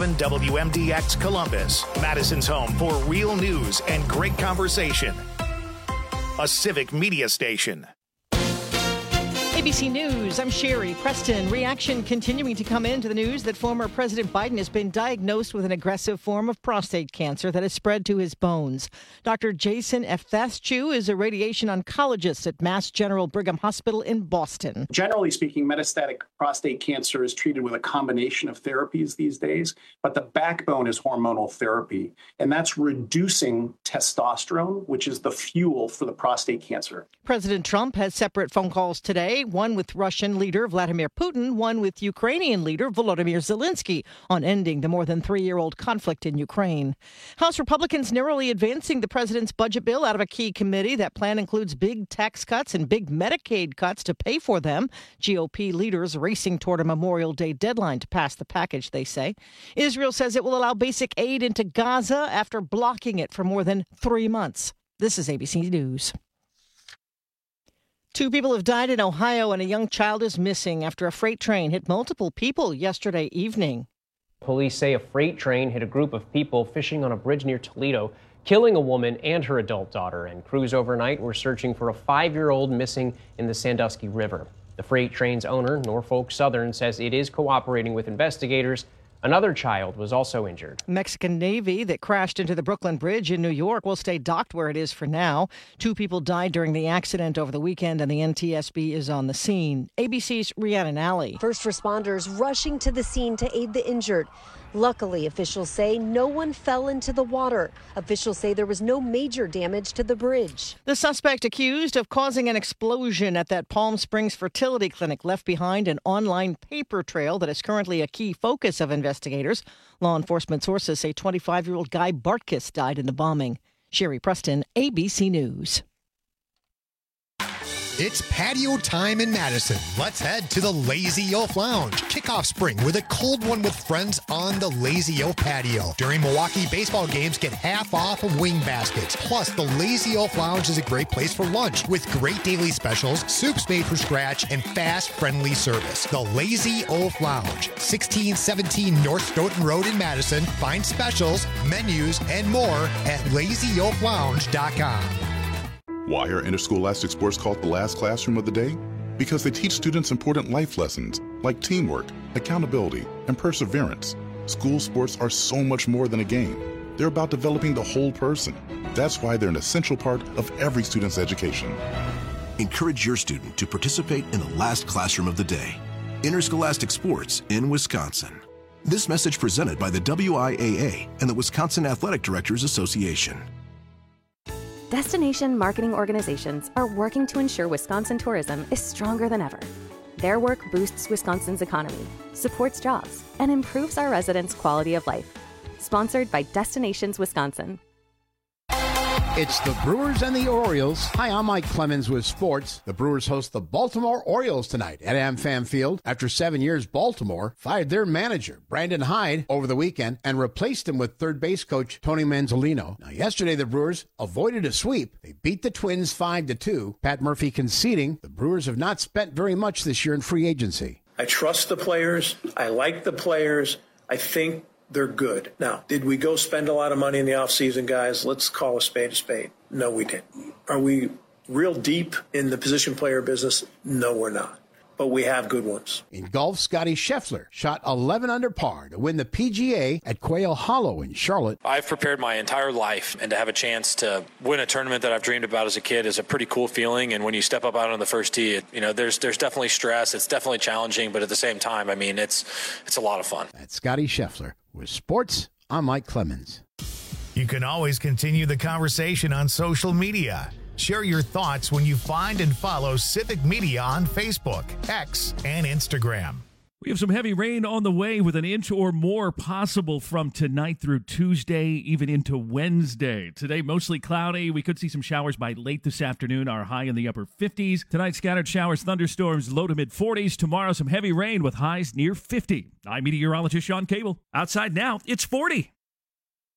97.7 WMDX Columbus, Madison's home for real news and great conversation. A civic media station. ABC News, I'm Sherry Preston. Reaction continuing to come into the news that former President Biden has been diagnosed with an aggressive form of prostate cancer that has spread to his bones. Dr. Jason Efthaschu is a radiation oncologist at Mass General Brigham Hospital in Boston. Generally speaking, metastatic prostate cancer is treated with a combination of therapies these days, but the backbone is hormonal therapy, and that's reducing testosterone, which is the fuel for the prostate cancer. President Trump has separate phone calls today, one with Russian leader Vladimir Putin, one with Ukrainian leader Volodymyr Zelensky on ending the more than 3-year-old conflict in Ukraine. House Republicans narrowly advancing the president's budget bill out of a key committee. That plan includes big tax cuts and big Medicaid cuts to pay for them. GOP leaders racing toward a Memorial Day deadline to pass the package, they say. Israel says it will allow basic aid into Gaza after blocking it for more than 3 months. This is ABC News. 2 people have died in Ohio and a young child is missing after a freight train hit multiple people yesterday evening. Police say a freight train hit a group of people fishing on a bridge near Toledo, killing a woman and her adult daughter. And crews overnight were searching for a 5-year-old missing in the Sandusky River. The freight train's owner, Norfolk Southern, says it is cooperating with investigators. Another child was also injured. Mexican Navy that crashed into the Brooklyn Bridge in New York will stay docked where it is for now. 2 people died during the accident over the weekend, and the NTSB is on the scene. ABC's Rhiannon Alley. First responders rushing to the scene to aid the injured. Luckily, officials say no one fell into the water. Officials say there was no major damage to the bridge. The suspect accused of causing an explosion at that Palm Springs fertility clinic left behind an online paper trail that is currently a key focus of investigators. Law enforcement sources say 25-year-old Guy Bartkus died in the bombing. Sherry Preston, ABC News. It's patio time in Madison. Let's head to the Lazy Oaf Lounge. Kick off spring with a cold one with friends on the Lazy Oaf patio. During Milwaukee baseball games, get half off of wing baskets. Plus, the Lazy Oaf Lounge is a great place for lunch with great daily specials, soups made from scratch, and fast, friendly service. The Lazy Oaf Lounge, 1617 North Stoughton Road in Madison. Find specials, menus, and more at lazyoaflounge.com. Why are interscholastic sports called the last classroom of the day? Because they teach students important life lessons like teamwork, accountability, and perseverance. School sports are so much more than a game. They're about developing the whole person. That's why they're an essential part of every student's education. Encourage your student to participate in the last classroom of the day. Interscholastic sports in Wisconsin. This message presented by the WIAA and the Wisconsin Athletic Directors Association. Destination marketing organizations are working to ensure Wisconsin tourism is stronger than ever. Their work boosts Wisconsin's economy, supports jobs, and improves our residents' quality of life. Sponsored by Destinations Wisconsin. It's the Brewers and the Orioles. Hi, I'm Mike Clemens with sports. The Brewers host the Baltimore Orioles tonight at AmFam Field. After 7 years, Baltimore fired their manager, Brandon Hyde, over the weekend and replaced him with third base coach Tony Manzolino. Now, yesterday, the Brewers avoided a sweep. They beat the Twins 5-2. Pat Murphy conceding the Brewers have not spent very much this year in free agency. I trust the players. I like the players. I think they're good. Now, did we go spend a lot of money in the offseason, guys? Let's call a spade a spade. No, we didn't. Are we real deep in the position player business? No, we're not. But we have good ones. In golf, Scotty Scheffler shot 11 under par to win the PGA at Quail Hollow in Charlotte. I've prepared my entire life, and to have a chance to win a tournament that I've dreamed about as a kid is a pretty cool feeling. And when you step up out on the first tee, there's definitely stress. It's definitely challenging, but at the same time, I mean, it's a lot of fun. That's Scotty Scheffler. With sports, I'm Mike Clemens. You can always continue the conversation on social media. Share your thoughts when you find and follow Civic Media on Facebook, X, and Instagram. We have some heavy rain on the way with an inch or more possible from tonight through Tuesday, even into Wednesday. Today, mostly cloudy. We could see some showers by late this afternoon, our high in the upper 50s. Tonight, scattered showers, thunderstorms, low to mid 40s. Tomorrow, some heavy rain with highs near 50. I'm meteorologist Sean Cable. Outside now, it's 40.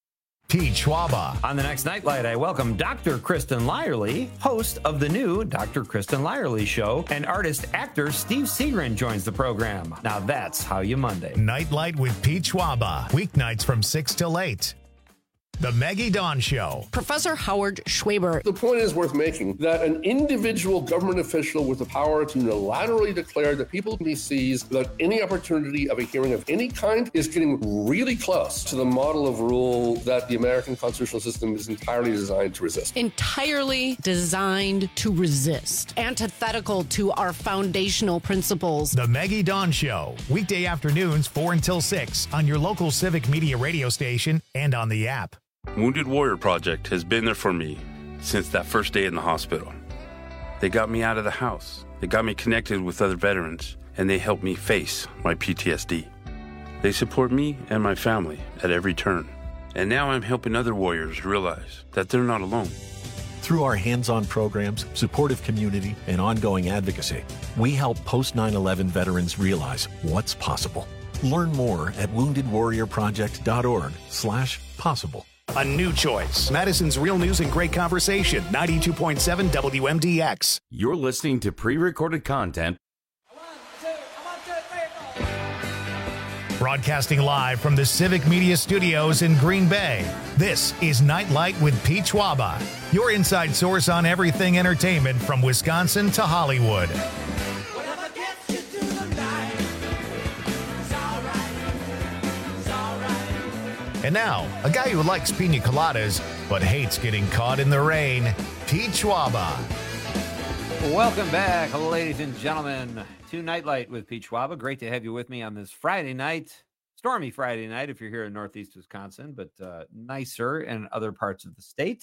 Pete Schwaba. On the next Nightlight, I welcome Dr. Kristen Lyerly, host of the new Dr. Kristen Lyerly Show, and artist-actor Steve Seagren joins the program. Now that's how you Monday. Nightlight with Pete Schwaba. Weeknights from 6 till 8. The Maggie Dawn Show. Professor Howard Schwaber. The point is worth making that an individual government official with the power to unilaterally declare that people he sees without any opportunity of a hearing of any kind is getting really close to the model of rule that the American constitutional system is entirely designed to resist. Entirely designed to resist. Antithetical to our foundational principles. The Maggie Dawn Show. Weekday afternoons 4 until 6 on your local Civic Media radio station and on the app. Wounded Warrior Project has been there for me since that first day in the hospital. They got me out of the house. They got me connected with other veterans, and they helped me face my PTSD. They support me and my family at every turn. And now I'm helping other warriors realize that they're not alone. Through our hands-on programs, supportive community, and ongoing advocacy, we help post-9/11 veterans realize what's possible. Learn more at woundedwarriorproject.org/possible. A new choice. Madison's Real News and Great Conversation. 92.7 WMDX. You're listening to pre-recorded content. Broadcasting live from the Civic Media Studios in Green Bay. This is Nightlight with Pete Schwaba. Your inside source on everything entertainment from Wisconsin to Hollywood. And now, a guy who likes pina coladas but hates getting caught in the rain, Pete Schwaba. Welcome back, ladies and gentlemen, to Nightlight with Pete Schwaba. Great to have you with me on this Friday night, stormy Friday night if you're here in Northeast Wisconsin, but nicer in other parts of the state.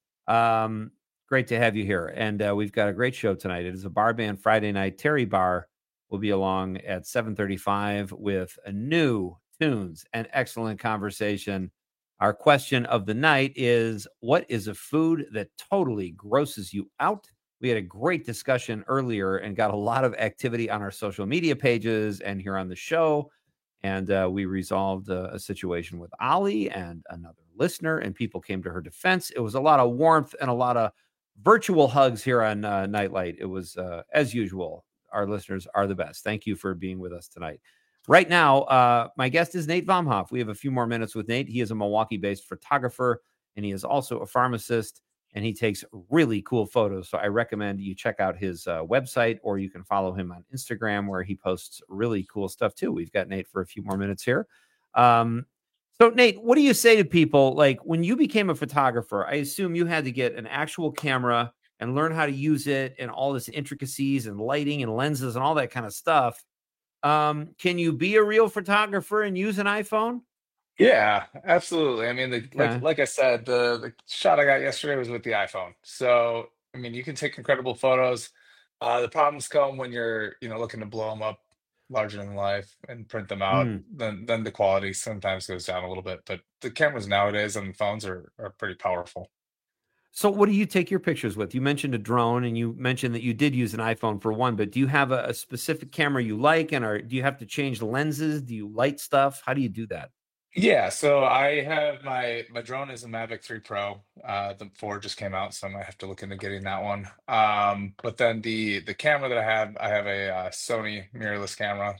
Great to have you here. And we've got a great show tonight. It is a bar band Friday night. Terry Barr will be along at 7:35 with a new tunes and excellent conversation. Our question of the night is, what is a food that totally grosses you out? We had a great discussion earlier and got a lot of activity on our social media pages and here on the show. And we resolved a situation with Ollie and another listener, and people came to her defense. It was a lot of warmth and a lot of virtual hugs here on Nightlight. It was, as usual, our listeners are the best. Thank you for being with us tonight. Right now, my guest is Nate Vomhoff. We have a few more minutes with Nate. He is a Milwaukee-based photographer, and he is also a pharmacist, and he takes really cool photos. So I recommend you check out his website, or you can follow him on Instagram, where he posts really cool stuff, too. We've got Nate for a few more minutes here. So, Nate, what do you say to people? Like, when you became a photographer, I assume you had to get an actual camera and learn how to use it and all this intricacies and lighting and lenses and all that kind of stuff. Can you be a real photographer and use an iPhone? Yeah, absolutely. I mean, like I said, the shot I got yesterday was with the iPhone. So, I mean, you can take incredible photos. The problems come when you're, looking to blow them up larger than life and print them out. Then the quality sometimes goes down a little bit. But the cameras nowadays on the phones are pretty powerful. So what do you take your pictures with? You mentioned a drone, and you mentioned that you did use an iPhone for one, but do you have a specific camera you like, and do you have to change the lenses? Do you light stuff? How do you do that? Yeah, so I have my drone is a Mavic 3 Pro. The 4 just came out, so I might have to look into getting that one. But then the camera that I have a Sony mirrorless camera,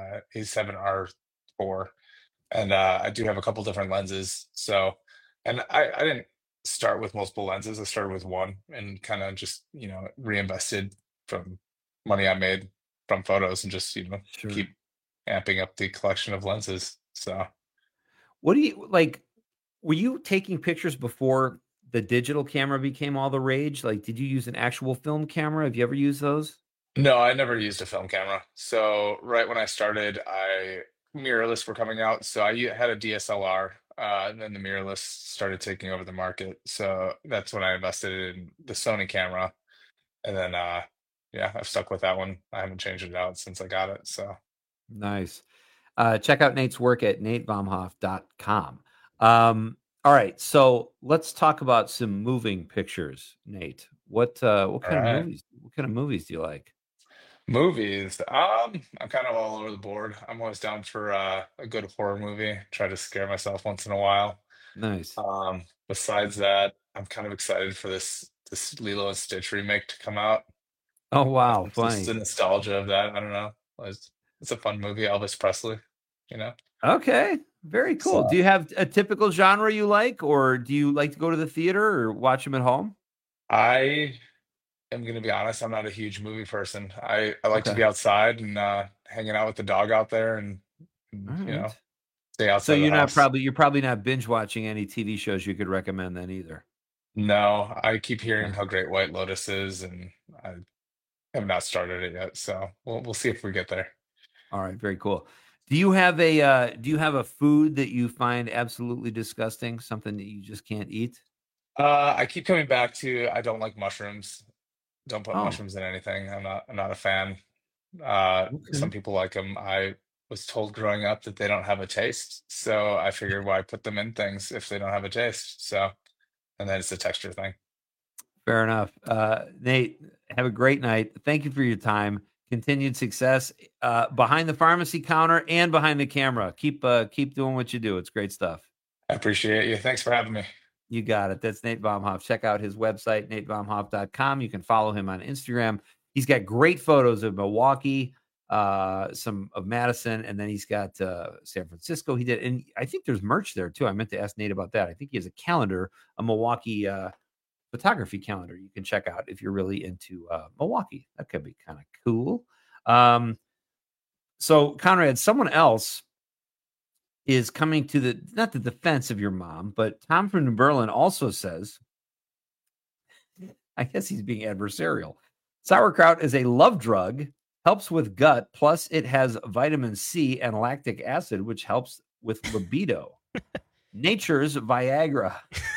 A7R4, and I do have a couple different lenses. So, and I didn't start with multiple lenses. I started with one and kind of just, reinvested from money I made from photos and just, Sure. keep amping up the collection of lenses. So. What do you like? Were you taking pictures before the digital camera became all the rage? Like, did you use an actual film camera? Have you ever used those? No, I never used a film camera. So right when I started, mirrorless were coming out. So I had a DSLR, and then the mirrorless started taking over the market. So that's when I invested in the Sony camera. And then, I've stuck with that one. I haven't changed it out since I got it. So Nice. Check out Nate's work at natevomhoff.com. All right, so let's talk about some moving pictures, Nate. What kind of movies do you like? movies, I'm kind of all over the board. I'm always down for a good horror movie. Try to scare myself once in a while. Nice. Besides that, I'm kind of excited for this Lilo and Stitch remake to come out. Oh, wow. Just Funny. the nostalgia of that. I don't know. It's a fun movie. Elvis Presley, Okay. Very cool. So, Do you have a typical genre you like, or do you like to go to the theater or watch them at home? I am going to be honest. I'm not a huge movie person. I like to Okay. be outside and hanging out with the dog out there and All right. stay outside So the house. you're probably not binge watching any TV shows you could recommend then either. No, I keep hearing how great White Lotus is, and I have not started it yet. So we'll see if we get there. All right, very cool. Do you have a food that you find absolutely disgusting? Something that you just can't eat? I keep coming back to I don't like mushrooms. Don't put Oh, mushrooms in anything. I'm not a fan. Some okay. people like them. I was told growing up that they don't have a taste, so I figured why put them in things if they don't have a taste. So, and then it's a texture thing. Fair enough. Nate, have a great night. Thank you for your time. Continued success behind the pharmacy counter and behind the camera. Keep doing what you do. It's great stuff. I appreciate you. Thanks for having me. You got it. That's Nate Baumhoff. Check out his website, natebaumhoff.com. You can follow him on Instagram. He's got great photos of Milwaukee, some of Madison, and then he's got San Francisco. He did, and I think there's merch there too. I meant to ask Nate about that. I think he has a calendar, a Milwaukee photography calendar you can check out if you're really into Milwaukee. That could be kind of cool. So Conrad, someone else is coming to not the defense of your mom, but Tom from New Berlin also says, I guess he's being adversarial. Sauerkraut is a love drug, helps with gut, plus it has vitamin C and lactic acid, which helps with libido. Nature's Viagra.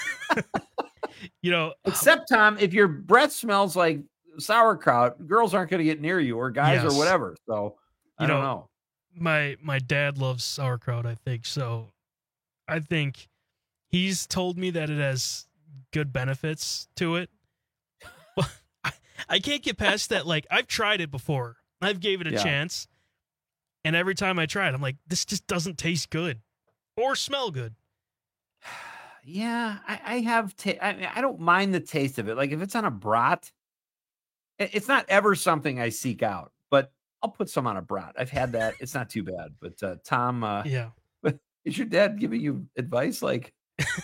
Except Tom, if your breath smells like sauerkraut, girls aren't going to get near you, or guys, or whatever. So I don't know. My dad loves sauerkraut, I think. So I think he's told me that it has good benefits to it. But I can't get past that. Like, I've tried it before. I've gave it a chance. And every time I try it, I'm like, this just doesn't taste good or smell good. Yeah, I have. I don't mind the taste of it. Like if it's on a brat, it's not ever something I seek out, but I'll put some on a brat. I've had that. It's not too bad. But Tom, is your dad giving you advice? Like,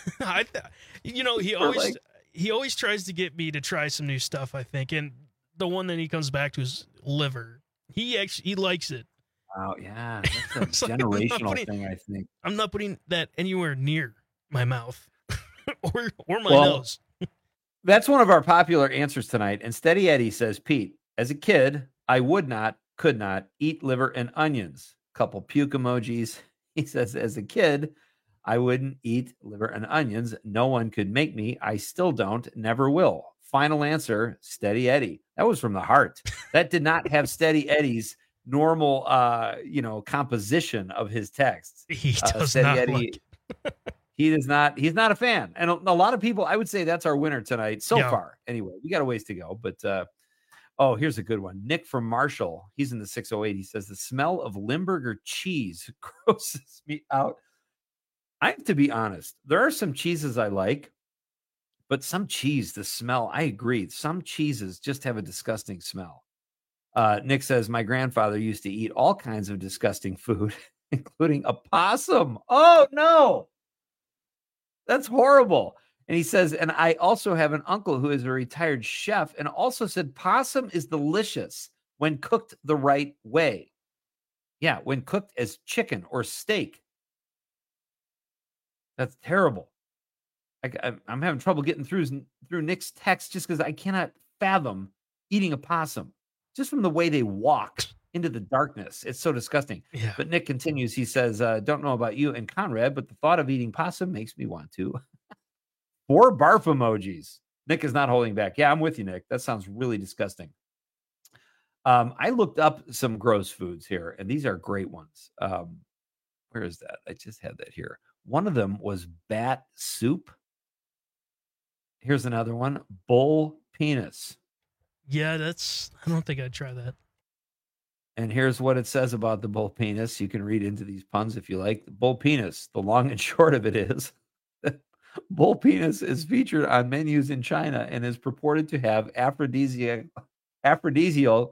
he always tries to get me to try some new stuff, I think. And the one that he comes back to is liver. He likes it. Oh yeah, that's a generational thing, I think. I'm not putting that anywhere near my mouth or my nose. That's one of our popular answers tonight. And Steady Eddie says, Pete, as a kid, I could not eat liver and onions. Couple puke emojis. He says, as a kid, I wouldn't eat liver and onions. No one could make me. I still don't, never will. Final answer, Steady Eddie. That was from the heart. That did not have Steady Eddie's normal, composition of his texts. He does Steady not Eddie. He's not a fan. And a lot of people, I would say that's our winner tonight so far. Anyway, we got a ways to go. But, here's a good one. Nick from Marshall. He's in the 608. He says, the smell of Limburger cheese grosses me out. I have to be honest. There are some cheeses I like, but some cheese, the smell, I agree. Some cheeses just have a disgusting smell. Nick says, my grandfather used to eat all kinds of disgusting food, including a possum. Oh, no. That's horrible. And he says, and I also have an uncle who is a retired chef and also said possum is delicious when cooked the right way. Yeah, when cooked as chicken or steak. That's terrible. I'm having trouble getting through Nick's text just because I cannot fathom eating a possum just from the way they walk into the darkness. It's so disgusting. Yeah. But Nick continues. He says, don't know about you and Conrad, but the thought of eating possum makes me want to. 4 barf emojis. Nick is not holding back. Yeah, I'm with you, Nick. That sounds really disgusting. I looked up some gross foods here, and these are great ones. Where is that? I just had that here. One of them was bat soup. Here's another one. Bull penis. Yeah, I don't think I'd try that. And here's what it says about the bull penis. You can read into these puns if you like. The bull penis, the long and short of it is Bull penis is featured on menus in China and is purported to have aphrodisiacal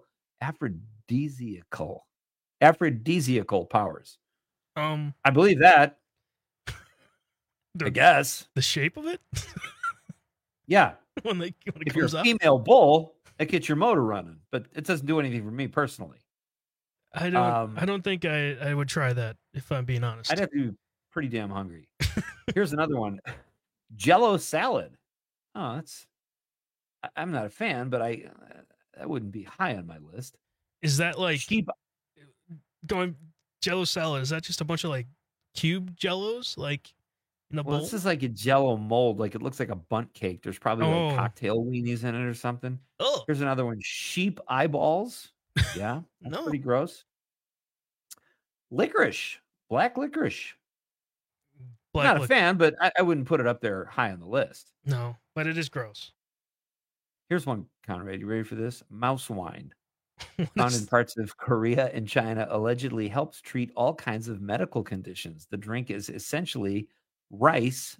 powers. I believe that. I guess the shape of it. Yeah. when it if you're comes a up? female bull, it gets your motor running, but it doesn't do anything for me personally. I don't think I would try that if I'm being honest. I'd have to be pretty damn hungry. Here's another one. Jello salad. Oh, I'm not a fan, but that wouldn't be high on my list. Is that like going Jello salad? Is that just a bunch of like cube Jellos, like in a bowl? This is like a Jello mold. Like it looks like a bundt cake. There's probably like Oh. cocktail weenies in it or something. Oh. Here's another one. Sheep eyeballs. Yeah, that's No. pretty gross. Licorice, black licorice. Not a fan, but I wouldn't put it up there high on the list. No, but it is gross. Here's one, Conrad. You ready for this? Mouse wine. Found in parts of Korea and China, allegedly helps treat all kinds of medical conditions. The drink is essentially rice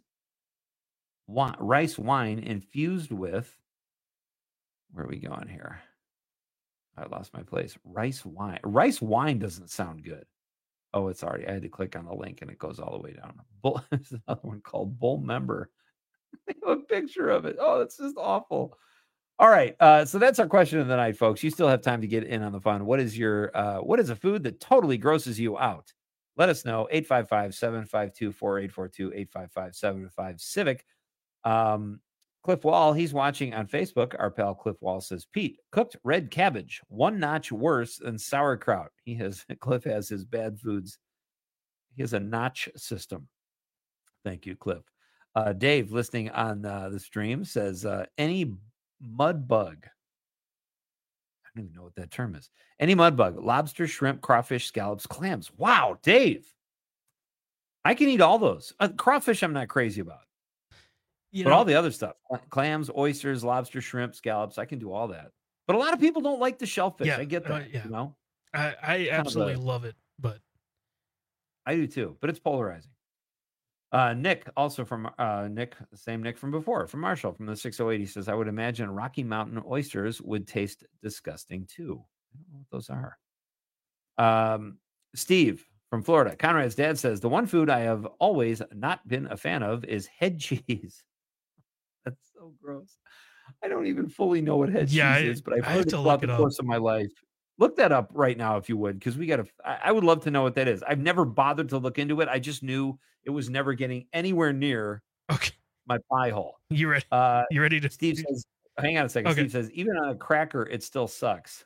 wine infused with, where are we going here? I lost my place. Rice wine. Rice wine doesn't sound good. Oh, it's already. I had to click on the link and it goes all the way down. There's another one called Bull Member. They have a picture of it. Oh, that's just awful. All right. So that's our question of the night, folks. You still have time to get in on the fun. What is a food that totally grosses you out? Let us know. 855-752-4842, 855-755-CIVIC. Cliff Wall, he's watching on Facebook. Our pal Cliff Wall says, Pete, cooked red cabbage, one notch worse than sauerkraut. Cliff has his bad foods. He has a notch system. Thank you, Cliff. Dave, listening on the stream, says, any mud bug. I don't even know what that term is. Any mud bug, lobster, shrimp, crawfish, scallops, clams. Wow, Dave. I can eat all those. Crawfish, I'm not crazy about. But all the other stuff, clams, oysters, lobster, shrimp, scallops, I can do all that. But a lot of people don't like the shellfish. I get that. You know, I absolutely love it, but I do too. But it's polarizing. Nick, also from the same Nick from before, from Marshall, from the 608, he says, I would imagine Rocky Mountain oysters would taste disgusting too. I don't know what those are. Steve from Florida, Conrad's dad says, the one food I have always not been a fan of is head cheese. That's so gross. I don't even fully know what head cheese is, but I've heard it throughout the course of my life. Look that up right now if you would, because I would love to know what that is. I've never bothered to look into it. I just knew it was never getting anywhere near my pie hole. You ready? You ready to? Steve says, hang on a second. Steve says, even on a cracker, it still sucks.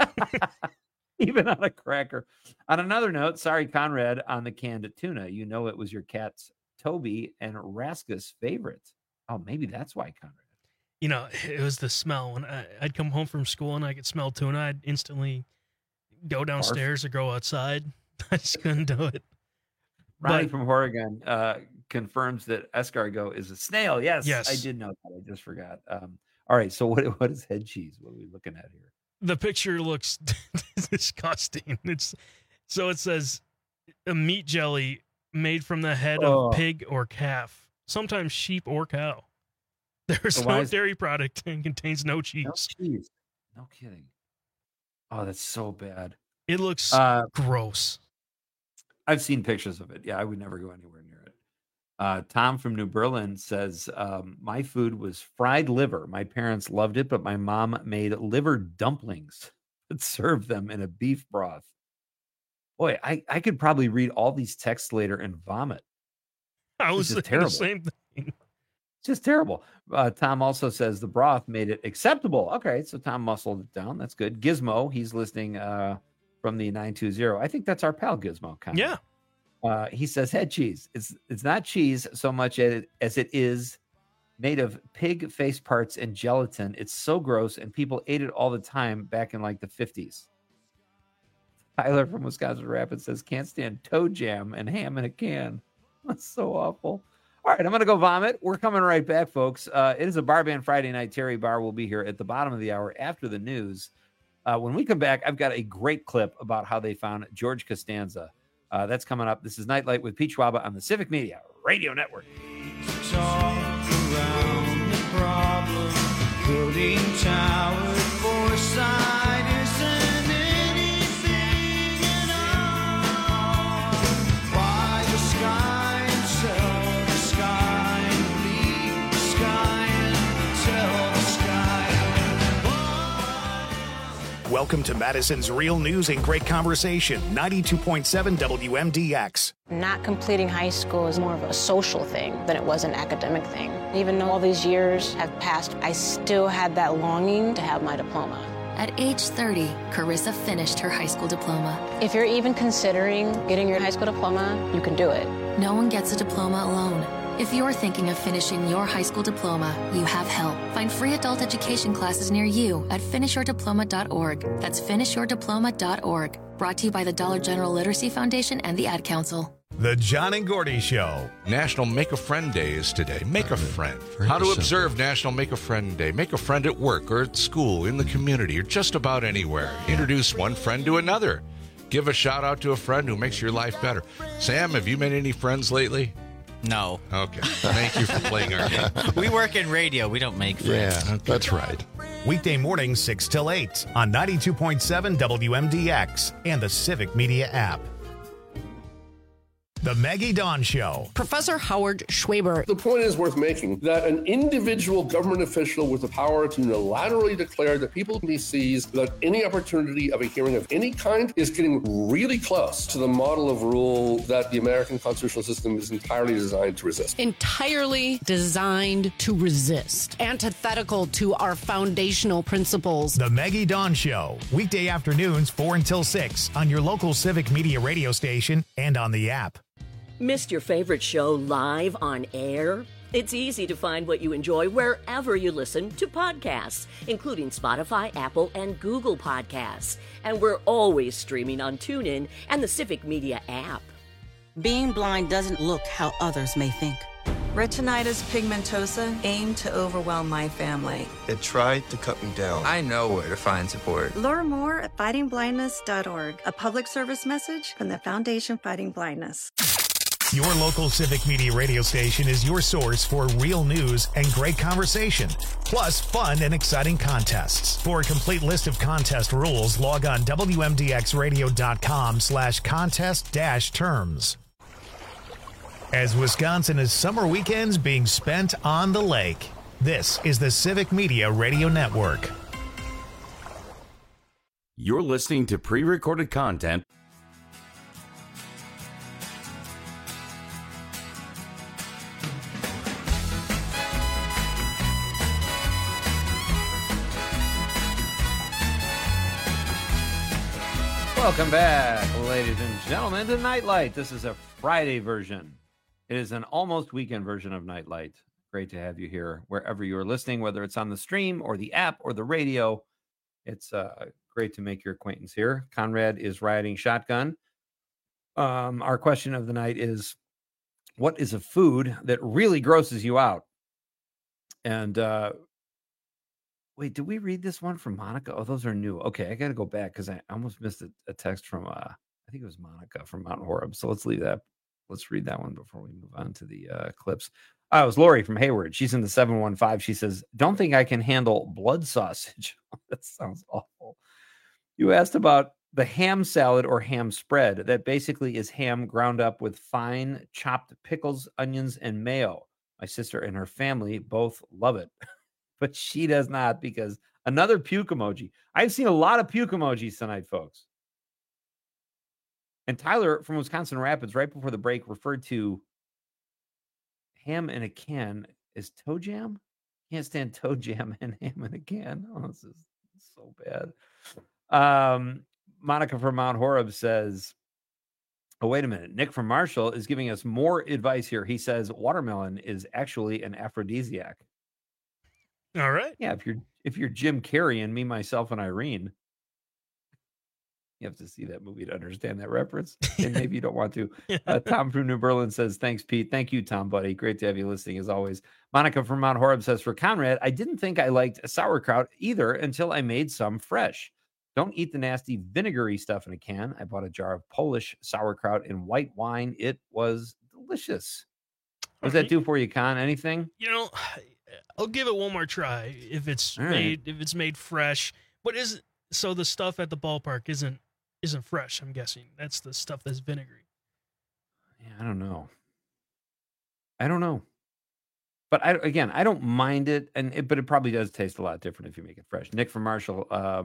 Even on a cracker. On another note, sorry, Conrad, on the canned tuna. You know it was your cat's Toby and Rasca's favorite. Oh, maybe that's why, Conrad. You know, it was the smell. When I'd come home from school and I could smell tuna, I'd instantly go downstairs or go outside. I just couldn't do it. Ronnie from Oregon confirms that escargot is a snail. Yes, I did know that. I just forgot. All right, so what is head cheese? What are we looking at here? The picture looks disgusting. It says a meat jelly made from the head of pig or calf, sometimes sheep or cow. There's no dairy product and contains no cheese. No cheese. No kidding. Oh, that's so bad. It looks gross. I've seen pictures of it. Yeah, I would never go anywhere near it. Tom from New Berlin says, my food was fried liver. My parents loved it, but my mom made liver dumplings that served them in a beef broth. Boy, I could probably read all these texts later and vomit. I was thinking the same thing. It's just terrible. Tom also says the broth made it acceptable. Okay, so Tom muscled it down. That's good. Gizmo, he's listening from the 920. I think that's our pal Gizmo. Yeah. He says head cheese. It's not cheese so much as it is made of pig face parts and gelatin. It's so gross, and people ate it all the time back in like the 50s. Tyler from Wisconsin Rapids says can't stand toe jam and ham in a can. That's so awful. All right, I'm going to go vomit. We're coming right back, folks. It is a Bar Band Friday night. Terry Barr will be here at the bottom of the hour after the news. When we come back, I've got a great clip about how they found George Costanza. That's coming up. This is Nightlight with Pete Schwaba on the Civic Media Radio Network. talk around the problem. Building towers, foresight isn't anything at all. Buy the sky and sell the sky, and leave the sky and tell the sky. Welcome to Madison's Real News and Great Conversation, 92.7 WMDX. Not completing high school is more of a social thing than it was an academic thing. Even though all these years have passed, I still had that longing to have my diploma. At age 30, Carissa finished her high school diploma. If you're even considering getting your high school diploma, you can do it. No one gets a diploma alone. If you're thinking of finishing your high school diploma, you have help. Find free adult education classes near you at finishyourdiploma.org. That's finishyourdiploma.org. Brought to you by the Dollar General Literacy Foundation and the Ad Council. The John and Gordy Show. National Make a Friend Day is today. Make a friend. How to observe National Make a Friend Day. Make a friend at work or at school, in the community, or just about anywhere. Introduce one friend to another. Give a shout out to a friend who makes your life better. Sam, have you made any friends lately? No. Okay. Thank you for playing our game. We work in radio. We don't make friends. Yeah, that's right. Weekday mornings 6 till 8 on 92.7 WMDX and the Civic Media app. The Maggie Dawn Show. Professor Howard Schwaber. The point is worth making that an individual government official with the power to unilaterally declare that people can be seized without any opportunity of a hearing of any kind is getting really close to the model of rule that the American constitutional system is entirely designed to resist. Entirely designed to resist. Antithetical to our foundational principles. The Maggie Dawn Show. Weekday afternoons 4 until 6 on your local Civic Media radio station and on the app. Missed your favorite show live on air? It's easy to find what you enjoy wherever you listen to podcasts, including Spotify, Apple, and Google Podcasts. And we're always streaming on TuneIn and the Civic Media app. Being blind doesn't look how others may think. Retinitis pigmentosa aimed to overwhelm my family. It tried to cut me down. I know where to find support. Learn more at fightingblindness.org, a public service message from the Foundation Fighting Blindness. Your local Civic Media radio station is your source for real news and great conversation, plus fun and exciting contests. For a complete list of contest rules, log on WMDXradio.com/contest-terms. As Wisconsin is summer weekends being spent on the lake, this is the Civic Media Radio Network. You're listening to pre-recorded content. Welcome back, ladies and gentlemen, to Nightlight. This is a Friday version. It is an almost weekend version of Nightlight. Great to have you here wherever you are listening, whether it's on the stream or the app or the radio. It's great to make your acquaintance here. Conrad is riding shotgun. Our question of the night is, what is a food that really grosses you out? And wait, did we read this one from Monica? Oh, those are new. Okay, I got to go back because I almost missed a text from, I think it was Monica from Mount Horeb. So let's leave that. Let's read that one before we move on to the clips. It was Lori from Hayward. She's in the 715. She says, don't think I can handle blood sausage. That sounds awful. You asked about the ham salad or ham spread. That basically is ham ground up with fine chopped pickles, onions, and mayo. My sister and her family both love it. But she does not, because another puke emoji. I've seen a lot of puke emojis tonight, folks. And Tyler from Wisconsin Rapids, right before the break, referred to ham in a can as toe jam. Can't stand toe jam and ham in a can. Oh, this is so bad. Monica from Mount Horeb says, oh, wait a minute. Nick from Marshall is giving us more advice here. He says watermelon is actually an aphrodisiac. All right. Yeah, if you're Jim Carrey and Me, Myself, and Irene, you have to see that movie to understand that reference. And maybe you don't want to. Tom from New Berlin says, thanks, Pete. Thank you, Tom, buddy. Great to have you listening as always. Monica from Mount Horeb says, for Conrad, I didn't think I liked sauerkraut either until I made some fresh. Don't eat the nasty vinegary stuff in a can. I bought a jar of Polish sauerkraut in white wine. It was delicious. What does that do for you, Con? Anything? You know, I'll give it one more try if it's made fresh. But so the stuff at the ballpark isn't fresh, I'm guessing. That's the stuff that's vinegary. Yeah, I don't know. But I don't mind it, but it probably does taste a lot different if you make it fresh. Nick from Marshall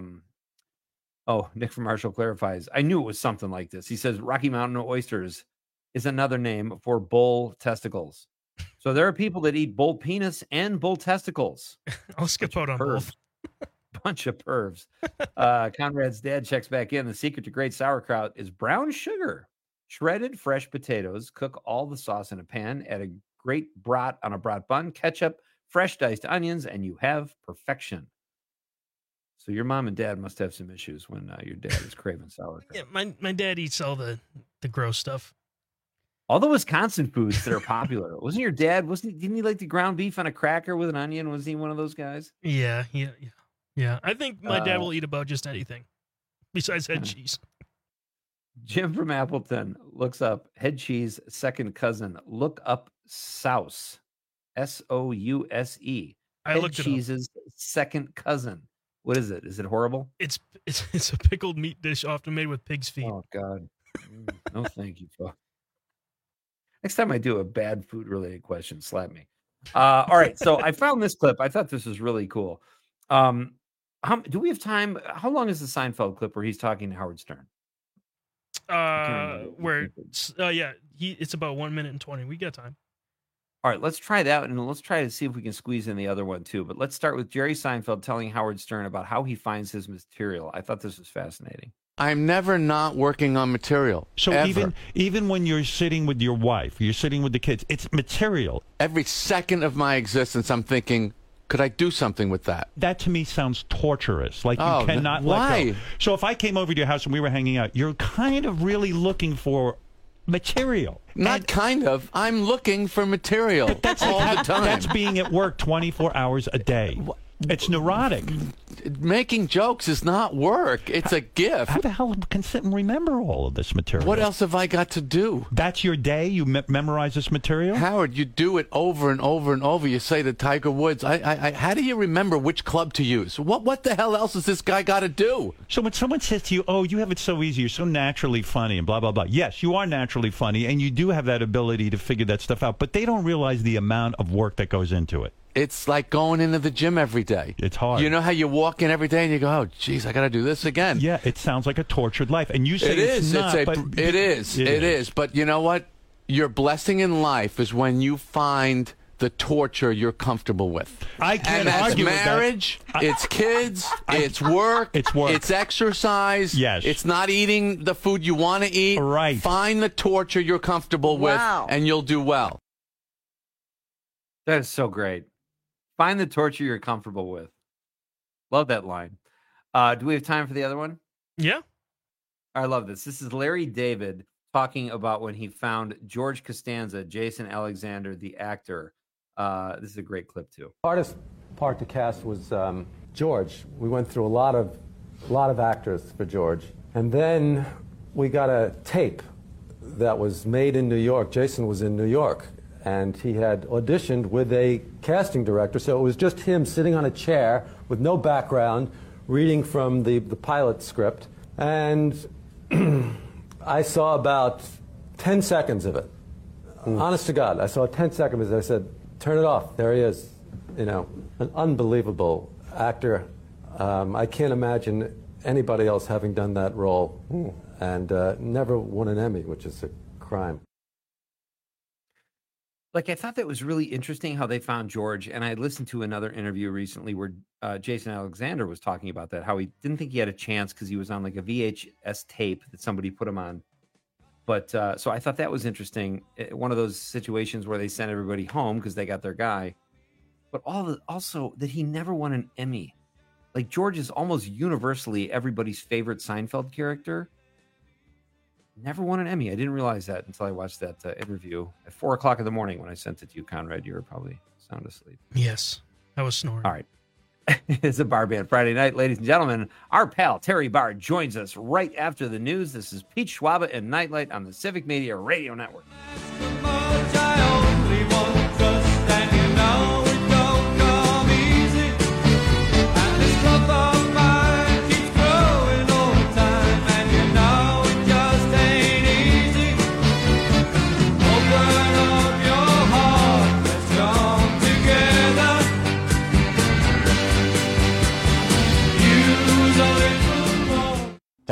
clarifies. I knew it was something like this. He says Rocky Mountain oysters is another name for bull testicles. So there are people that eat bull penis and bull testicles. I'll skip out on both. Bunch of pervs. Conrad's dad checks back in. The secret to great sauerkraut is brown sugar, shredded fresh potatoes. Cook all the sauce in a pan. Add a great brat on a brat bun, ketchup, fresh diced onions, and you have perfection. So your mom and dad must have some issues when your dad is craving sauerkraut. Yeah, my dad eats all the gross stuff. All the Wisconsin foods that are popular. Wasn't your dad? Didn't he like the ground beef on a cracker with an onion? Was he one of those guys? Yeah. I think my dad will eat about just anything besides head cheese. Jim from Appleton looks up head cheese second cousin. Look up souse. Souse. I looked it up. Cheese's second cousin. What is it? Is it horrible? It's a pickled meat dish often made with pig's feet. Oh God. No, thank you, folks. Next time I do a bad food related question, slap me. All right. So I found this clip. I thought this was really cool. Do we have time? How long is the Seinfeld clip where he's talking to Howard Stern? It's about 1 minute and 20. We got time. All right, let's try that, and let's try to see if we can squeeze in the other one too. But let's start with Jerry Seinfeld telling Howard Stern about how he finds his material. I thought this was fascinating. I'm never not working on material. So ever. even when you're sitting with your wife, you're sitting with the kids, it's material. Every second of my existence, I'm thinking, could I do something with that? That to me sounds torturous. Like you cannot let go. So if I came over to your house and we were hanging out, you're kind of really looking for material. I'm looking for material all the time. That's being at work 24 hours a day. It's neurotic. Making jokes is not work. It's a gift. How the hell can sit and remember all of this material? What else have I got to do? That's your day? You memorize this material? Howard, you do it over and over and over. You say to Tiger Woods, how do you remember which club to use? What the hell else has this guy got to do? So when someone says to you, oh, you have it so easy, you're so naturally funny and blah, blah, blah. Yes, you are naturally funny, and you do have that ability to figure that stuff out, but they don't realize the amount of work that goes into it. It's like going into the gym every day. It's hard. You know how you walk in every day and you go, oh, geez, I got to do this again. Yeah, it sounds like a tortured life. And you say it's not, but it is. But you know what? Your blessing in life is when you find the torture you're comfortable with. I can't argue with that. It's marriage, it's kids, it's work, it's exercise. Yes. It's not eating the food you want to eat. Right. Find the torture you're comfortable with, and you'll do well. That is so great. Find the torture you're comfortable with. Love that line. Do we have time for the other one? Yeah. I love this. This is Larry David talking about when he found George Costanza, Jason Alexander, the actor. This is a great clip too. Hardest part to cast was George. We went through a lot of actors for George, and then we got a tape that was made in New York. Jason was in New York, and he had auditioned with a casting director, so it was just him sitting on a chair with no background, reading from the pilot script, and I saw about 10 seconds of it. Honest to God, I saw 10 seconds. I said, turn it off. There he is. You know, an unbelievable actor. I can't imagine anybody else having done that role, and never won an Emmy, which is a crime. Like, I thought that was really interesting how they found George, and I listened to another interview recently where Jason Alexander was talking about that, how he didn't think he had a chance because he was on like a VHS tape that somebody put him on. But so I thought that was interesting. One of those situations where they sent everybody home because they got their guy, but also that he never won an Emmy. Like, George is almost universally everybody's favorite Seinfeld character. Never won an Emmy. I didn't realize that until I watched that interview at 4 o'clock in the morning when I sent it to you, Conrad. You were probably sound asleep. Yes, I was snoring. All right. It's a Bar Band Friday night, ladies and gentlemen. Our pal Terry Barr joins us right after the news. This is Pete Schwaba and Nightlight on the Civic Media Radio Network.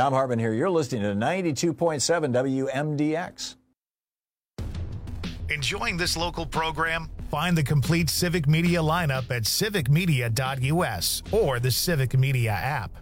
Tom Hartman here. You're listening to 92.7 WMDX. Enjoying this local program? Find the complete Civic Media lineup at civicmedia.us or the Civic Media app.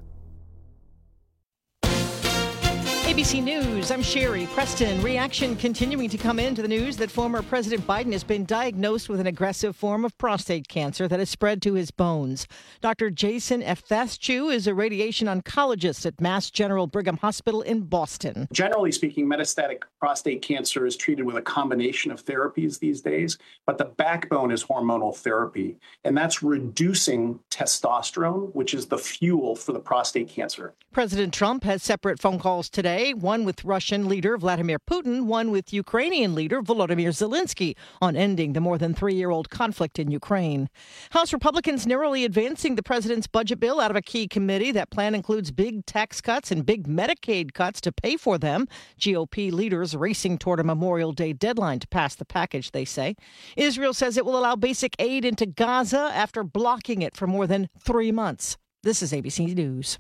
ABC News, I'm Sherry Preston. Reaction continuing to come into the news that former President Biden has been diagnosed with an aggressive form of prostate cancer that has spread to his bones. Dr. Jason Efthaschu is a radiation oncologist at Mass General Brigham Hospital in Boston. Generally speaking, metastatic prostate cancer is treated with a combination of therapies these days, but the backbone is hormonal therapy, and that's reducing testosterone, which is the fuel for the prostate cancer. President Trump has separate phone calls today, one with Russian leader Vladimir Putin, one with Ukrainian leader Volodymyr Zelensky on ending the more than 3-year-old conflict in Ukraine. House Republicans narrowly advancing the president's budget bill out of a key committee. That plan includes big tax cuts and big Medicaid cuts to pay for them. GOP leaders racing toward a Memorial Day deadline to pass the package, they say. Israel says it will allow basic aid into Gaza after blocking it for more than 3 months. This is ABC News.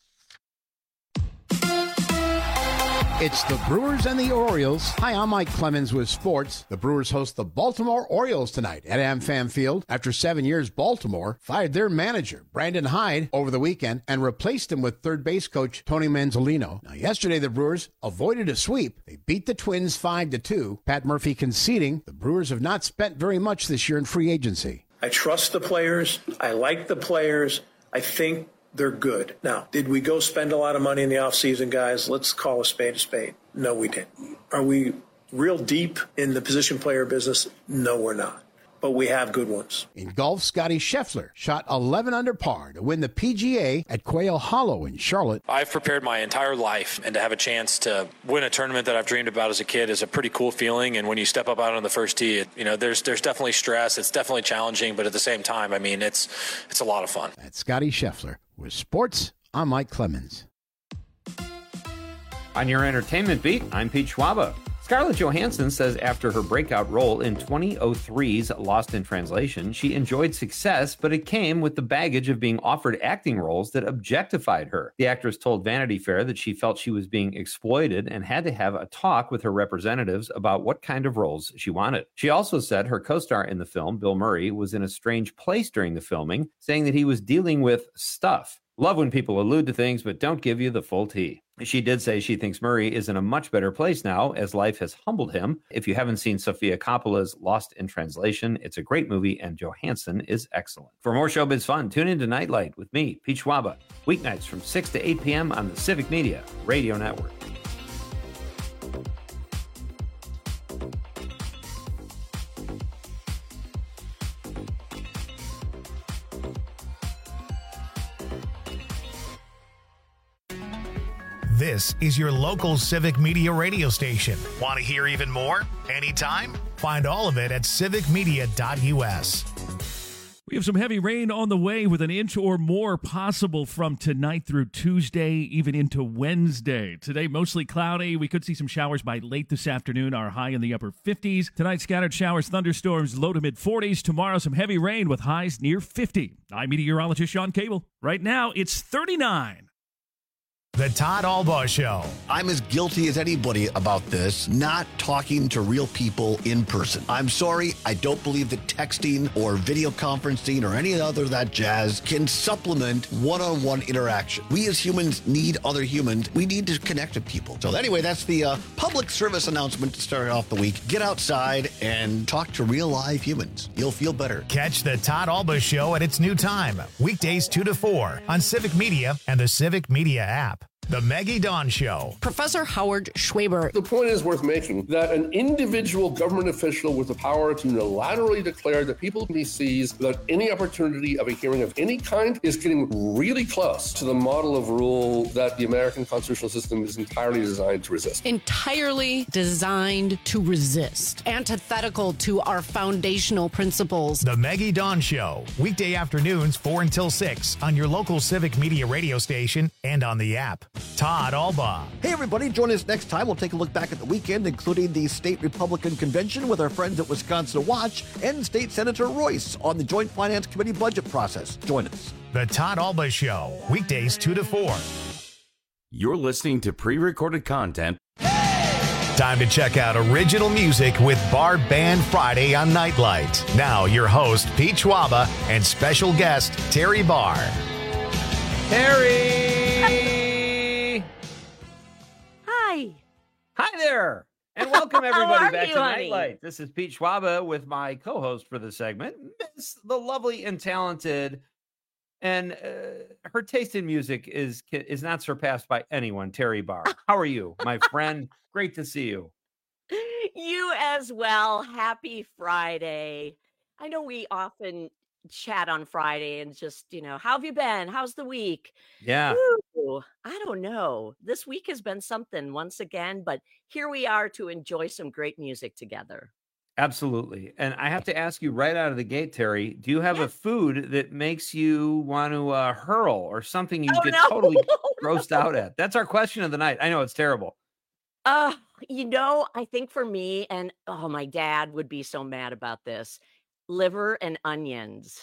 It's the Brewers and the Orioles. Hi, I'm Mike Clemens with sports. The Brewers host the Baltimore Orioles tonight at AmFam Field. After 7 years, Baltimore fired their manager, Brandon Hyde, over the weekend and replaced him with third base coach Tony Manzolino. Now, yesterday, the Brewers avoided a sweep. They beat the Twins 5-2. Pat Murphy conceding the Brewers have not spent very much this year in free agency. I trust the players. I like the players. I think they're good. Now, did we go spend a lot of money in the offseason, guys? Let's call a spade a spade. No, we didn't. Are we real deep in the position player business? No, we're not. But we have good ones. In golf, Scotty Scheffler shot 11 under par to win the PGA at Quail Hollow in Charlotte. I've prepared my entire life, and to have a chance to win a tournament that I've dreamed about as a kid is a pretty cool feeling. And when you step up out on the first tee, there's definitely stress. It's definitely challenging, but at the same time, I mean, it's a lot of fun. That's Scotty Scheffler. With sports, I'm Mike Clemens. On your entertainment beat, I'm Pete Schwaba. Scarlett Johansson says after her breakout role in 2003's Lost in Translation, she enjoyed success, but it came with the baggage of being offered acting roles that objectified her. The actress told Vanity Fair that she felt she was being exploited and had to have a talk with her representatives about what kind of roles she wanted. She also said her co-star in the film, Bill Murray, was in a strange place during the filming, saying that he was dealing with stuff. Love when people allude to things but don't give you the full tea. She did say she thinks Murray is in a much better place now as life has humbled him. If you haven't seen Sofia Coppola's Lost in Translation, it's a great movie and Johansson is excellent. For more showbiz fun, tune in to Nightlight with me, Pete Schwaba, weeknights from 6 to 8 p.m. on the Civic Media Radio Network. This is your local Civic Media radio station. Want to hear even more? Anytime? Find all of it at civicmedia.us. We have some heavy rain on the way with an inch or more possible from tonight through Tuesday, even into Wednesday. Today, mostly cloudy. We could see some showers by late this afternoon, our high in the upper 50s. Tonight, scattered showers, thunderstorms, low to mid 40s. Tomorrow, some heavy rain with highs near 50. I'm meteorologist Sean Cable. Right now, it's 39. The Todd Albaugh Show. I'm as guilty as anybody about this, not talking to real people in person. I'm sorry, I don't believe that texting or video conferencing or any other of that jazz can supplement one-on-one interaction. We as humans need other humans. We need to connect with people. So anyway, that's the public service announcement to start off the week. Get outside and talk to real live humans. You'll feel better. Catch the Todd Albaugh Show at its new time, weekdays 2 to 4 on Civic Media and the Civic Media app. The Maggie Dawn Show. Professor Howard Schwaber. The point is worth making that an individual government official with the power to unilaterally declare that people he sees without any opportunity of a hearing of any kind is getting really close to the model of rule that the American constitutional system is entirely designed to resist. Entirely designed to resist. Antithetical to our foundational principles. The Maggie Dawn Show. Weekday afternoons 4 until 6 on your local Civic Media radio station and on the app. Todd Albaugh. Hey, everybody. Join us next time. We'll take a look back at the weekend, including the state Republican convention with our friends at Wisconsin Watch and State Senator Royce on the Joint Finance Committee budget process. Join us. The Todd Albaugh Show. Weekdays 2 to 4. You're listening to pre-recorded content. Time to check out original music with Bar Band Friday on Nightlight. Now, your host, Pete Schwaba, and special guest, Terry Barr. Terry! Hi. Hi there. And welcome everybody back to honey? Nightlight. This is Pete Schwaba with my co-host for the segment, Miss the lovely and talented, and her taste in music is not surpassed by anyone, Terry Barr. How are you, my friend? Great to see you. You as well. Happy Friday. I know we often chat on Friday and just, how have you been? How's the week? Yeah. Ooh, I don't know. This week has been something once again, but here we are to enjoy some great music together. Absolutely. And I have to ask you right out of the gate, Terry, do you have a food that makes you want to hurl or something you get totally grossed out at? That's our question of the night. I know it's terrible. I think for me, and my dad would be so mad about this, liver and onions.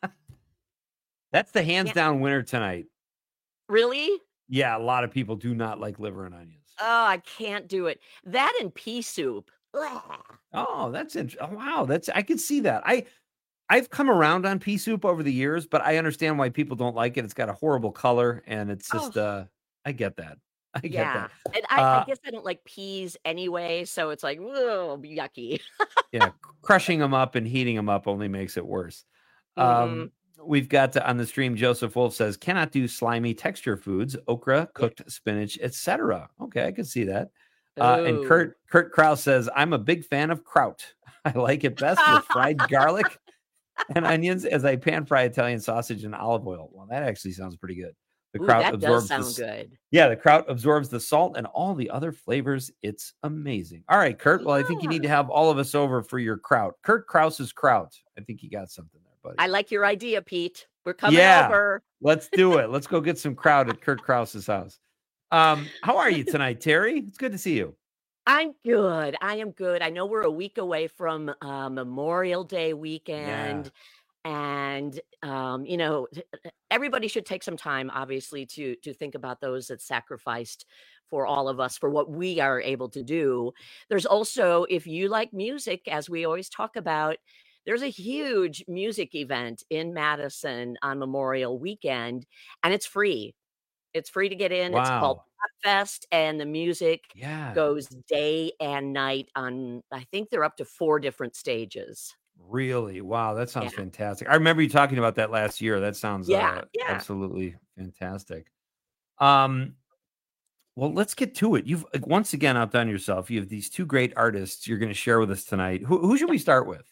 That's the hands down winner tonight. Really? Yeah, a lot of people do not like liver and onions. Oh, I can't do it. That and pea soup. Ugh. Oh, that's interesting. Oh, wow, I could see that. I've come around on pea soup over the years, but I understand why people don't like it. It's got a horrible color, and it's just I get that. I get that. And I guess I don't like peas anyway, so it's like, oh, yucky. Yeah, crushing them up and heating them up only makes it worse. We've got on the stream, Joseph Wolf says, cannot do slimy texture foods, okra, cooked spinach, etc. Okay, I can see that. And Kurt Krause says, I'm a big fan of kraut. I like it best with fried garlic and onions as I pan fry Italian sausage in olive oil. Well, that actually sounds pretty good. The kraut that absorbs does sound good. Yeah, the kraut absorbs the salt and all the other flavors. It's amazing. All right, Kurt. Well, I think you need to have all of us over for your kraut. Kurt Krause's kraut. I think you got something there, buddy. I like your idea, Pete. We're coming over. Let's do it. Let's go get some kraut at Kurt Krause's house. How are you tonight, Terry? It's good to see you. I'm good. I am good. I know we're a week away from Memorial Day weekend. And, everybody should take some time, obviously, to think about those that sacrificed for all of us, for what we are able to do. There's also, if you like music, as we always talk about, there's a huge music event in Madison on Memorial Weekend, and it's free. It's free to get in. Wow. It's called Fest, and the music goes day and night on, I think they're up to 4 different stages. Really? Wow, that sounds fantastic. I remember you talking about that last year. That sounds absolutely fantastic. Well, let's get to it. You've once again outdone yourself. You have these 2 great artists you're going to share with us tonight. Who should we start with?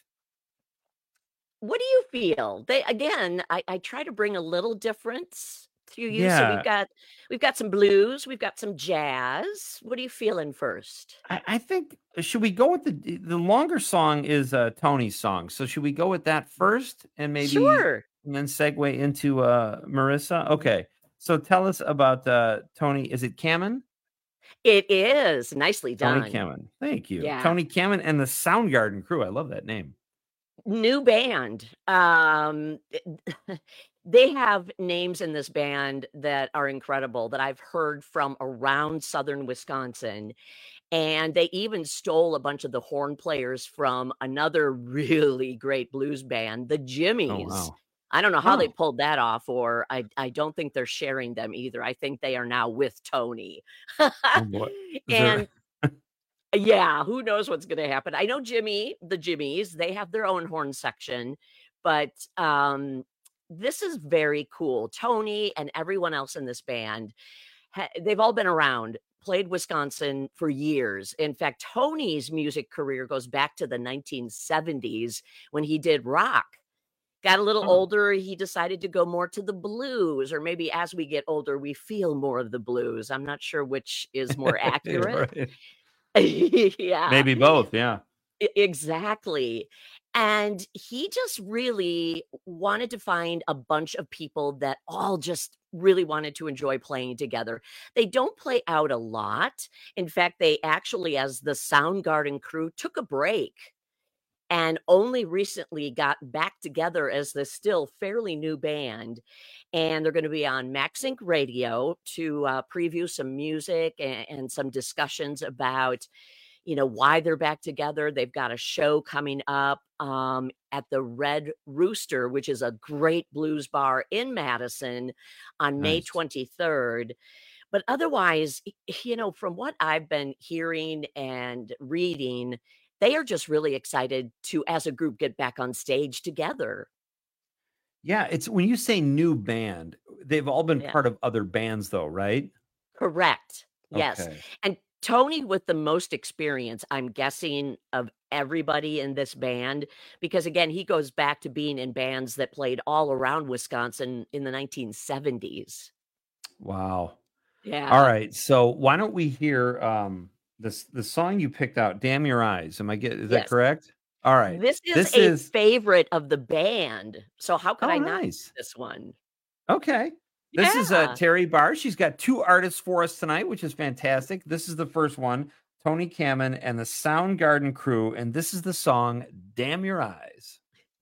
What do you feel? I try to bring a little difference to you. So we've got some blues, we've got some jazz. What are you feeling first? I think, should we go with the longer song is Tony's song. So should we go with that first and maybe and then segue into Marissa? Okay. So tell us about Tony. Is it Kamen? It is. Nicely done. Tony Kamen. Thank you. Yeah. Tony Kamen and the Soundgarden crew. I love that name. New band. They have names in this band that are incredible that I've heard from around southern Wisconsin. And they even stole a bunch of the horn players from another really great blues band, the Jimmies. Oh, wow. I don't know how they pulled that off, or I don't think they're sharing them either. I think they are now with Tony. Oh, boy. And yeah, who knows what's going to happen? I know the Jimmies, they have their own horn section, but this is very cool. Tony and everyone else in this band, they've all been around, played Wisconsin for years. In fact, Tony's music career goes back to the 1970s when he did rock. Got a little older, he decided to go more to the blues, or maybe as we get older, we feel more of the blues. I'm not sure which is more accurate. Yeah. Maybe both, yeah. Exactly. And he just really wanted to find a bunch of people that all just really wanted to enjoy playing together. They don't play out a lot. In fact, they actually, as the Soundgarden crew, took a break and only recently got back together as this still fairly new band. And they're going to be on MaxInc Radio to preview some music and some discussions about, why they're back together. They've got a show coming up at the Red Rooster, which is a great blues bar in Madison on May 23rd. But otherwise, from what I've been hearing and reading, they are just really excited to, as a group, get back on stage together. Yeah, it's when you say new band, they've all been part of other bands, though, right? Correct. Yes. Okay. And Tony with the most experience, I'm guessing, of everybody in this band, because again, he goes back to being in bands that played all around Wisconsin in the 1970s. Wow. Yeah. All right. So why don't we hear the song you picked out, Damn Your Eyes. Is that correct? All right. This is a favorite of the band. So how could I not use this one? Okay. This is Terry Barr. She's got two artists for us tonight, which is fantastic. This is the first one, Tony Kamen and the Soundgarden crew. And this is the song, Damn Your Eyes.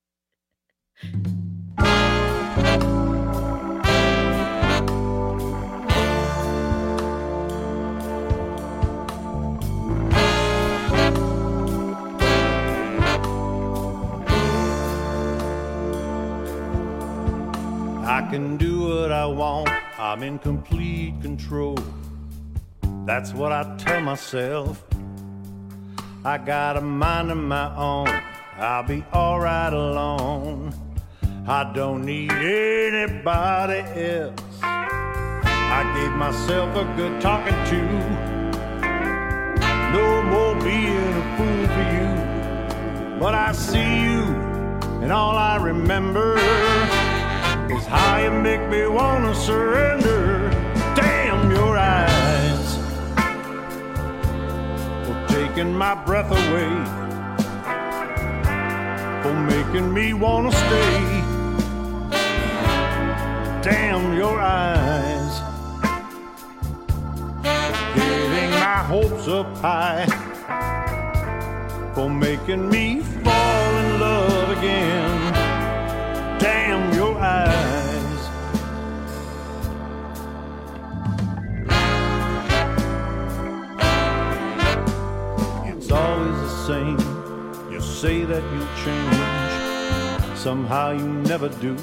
I can do what I want, I'm in complete control. That's what I tell myself. I got a mind of my own, I'll be alright alone. I don't need anybody else. I gave myself a good talking to. No more being a fool for you. But I see you, and all I remember is how you make me wanna surrender. Damn your eyes for taking my breath away, for making me wanna stay. Damn your eyes for getting my hopes up high, for making me fall in love again. Damn your eyes. It's always the same. You say that you'll change, somehow you never do.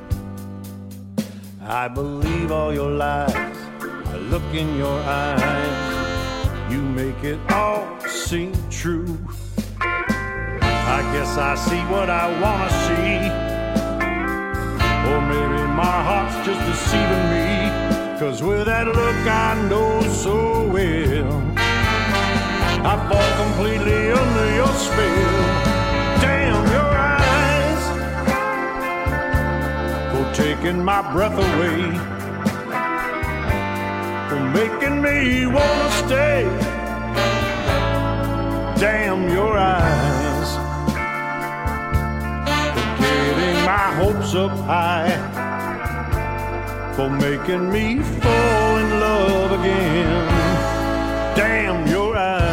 I believe all your lies, I look in your eyes, you make it all seem true. I guess I see what I wanna see, or maybe my heart's just deceiving me, 'cause with that look I know so well, I fall completely under your spell. Damn your eyes for taking my breath away, for making me wanna stay. Damn your eyes for getting my hopes up high, for making me fall in love again. Damn your eyes.